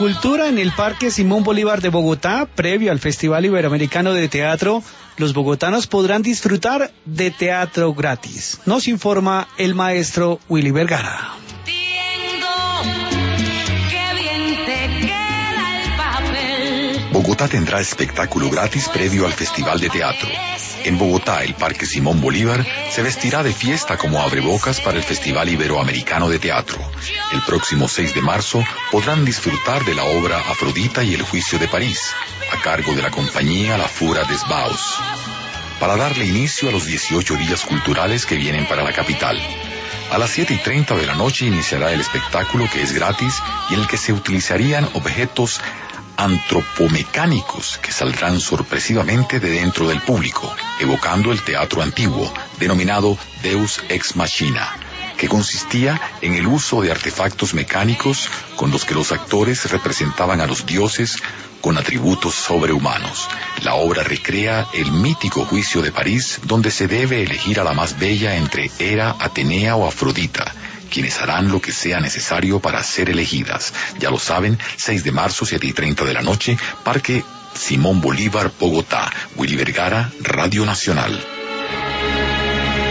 cultura en el Parque Simón Bolívar de Bogotá, previo al Festival Iberoamericano de Teatro, los bogotanos podrán disfrutar de teatro gratis. Nos informa el maestro Willy Vergara. Bogotá tendrá espectáculo gratis previo al Festival de Teatro. En Bogotá, el Parque Simón Bolívar se vestirá de fiesta como abrebocas para el Festival Iberoamericano de Teatro. El próximo 6 de marzo podrán disfrutar de la obra Afrodita y el Juicio de París, a cargo de la compañía La Fura des Baus, para darle inicio a los 18 días culturales que vienen para la capital. A las 7:30 de la noche iniciará el espectáculo, que es gratis y en el que se utilizarían objetos antropomecánicos que saldrán sorpresivamente de dentro del público, evocando el teatro antiguo, denominado Deus Ex Machina, que consistía en el uso de artefactos mecánicos con los que los actores representaban a los dioses con atributos sobrehumanos. La obra recrea el mítico Juicio de París, donde se debe elegir a la más bella entre Hera, Atenea o Afrodita, quienes harán lo que sea necesario para ser elegidas. Ya lo saben, 6 de marzo, 7:30 de la noche, Parque Simón Bolívar, Bogotá. Willy Vergara, Radio Nacional.